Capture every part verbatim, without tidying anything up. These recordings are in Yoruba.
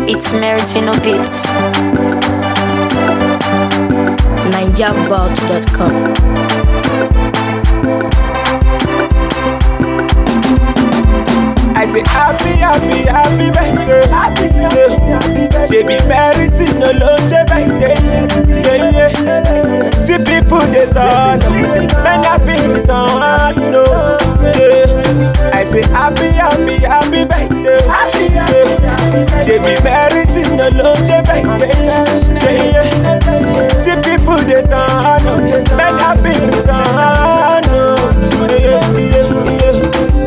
It's Meritino Beats. Niger Vault dot com. I say happy, happy, happy birthday. Happy, happy, happy birthday. She be Meritino Lonje birthday. Yeah, yeah. See people they turn, men happy return, no. Yeah. I say happy, happy, happy birthday. Happy, happy, happy. She be Meritino Lonje birthday. Yeah, yeah. See people they turn, men happy return, no. Yeah, yeah, yeah.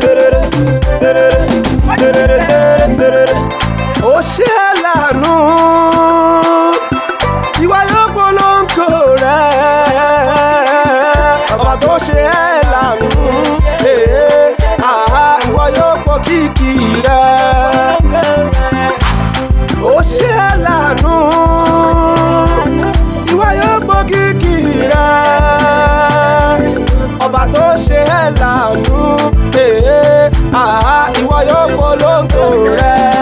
Ó ṣe lànà ìwà yóò polongo rẹ̀ ọba tó ṣe lànà ìwà yóò pọ̀ kìkì rẹ̀ ó ṣe lànà ìwà yóò pọ̀ kìkì rẹ̀ ọba tó ṣe lànà ìwà yóò polongo rẹ̀.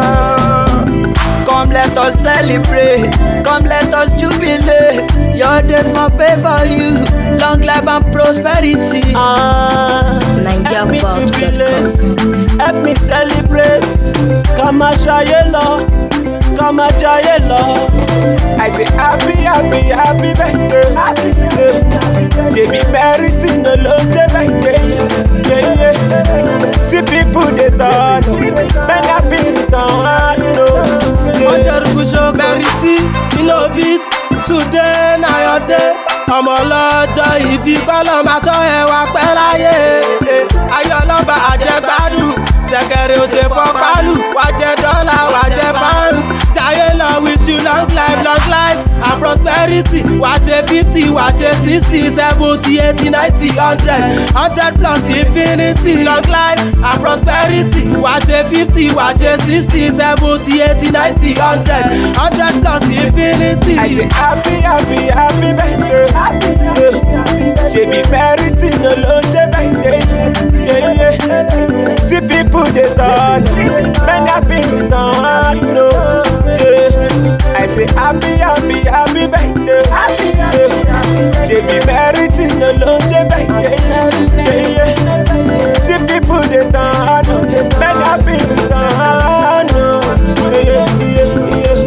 Come let us celebrate, come let us jubilate. Your days more favor you, long life and prosperity. Ah, Niger help me Vault dot com. jubilate, help me celebrate. Ká máa ṣayé lọ, ká máa jayé lọ. I say happy, happy, happy birthday. Happy, happy, happy birthday. She be Meritino Lonje birthday. Yeah, yeah. See people they turn, men happy return, no. Ọjọ́rùkúṣọ́ Meritino Beats, today na your day. Ọmọ ọlọ́jọ́ ìbí kọ́lọ́ máa ṣọ́ ẹwà pẹ́ láyé. Ayọ̀ ọlọ́ba àjẹgbádùn, ṣẹ̀kẹ̀rẹ̀ òṣè fọ́pálù. Wàá jẹ dọ́là, wàá jẹ pounds. Jayé lọ wish you long life, long life and prosperity. Wàá jẹ fifty, wàá jẹ sixty, seventy, eighty, ninety, hundred. Hundred plus infinity, long life and prosperity. Wàá jẹ fifty, wàá jẹ sixty, seventy, eighty, ninety, hundred. Hundred plus infinity. I say happy, happy, happy birthday. Happy, happy, happy birthday. She be Meritino Lonje birthday. Yeah, yeah. See people they turn, men happy return, no. Yeah. I say happy, happy, happy birthday. Happy, happy, happy. She be Meritino Lonje birthday. Yeah, yeah. See people they turn, men happy return, no. Yeah, yeah,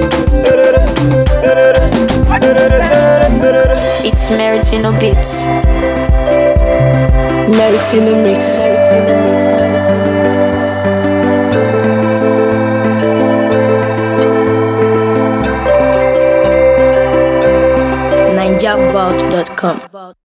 yeah. It's Meritino Beats. Meritino Mix. Niger Vault dot com.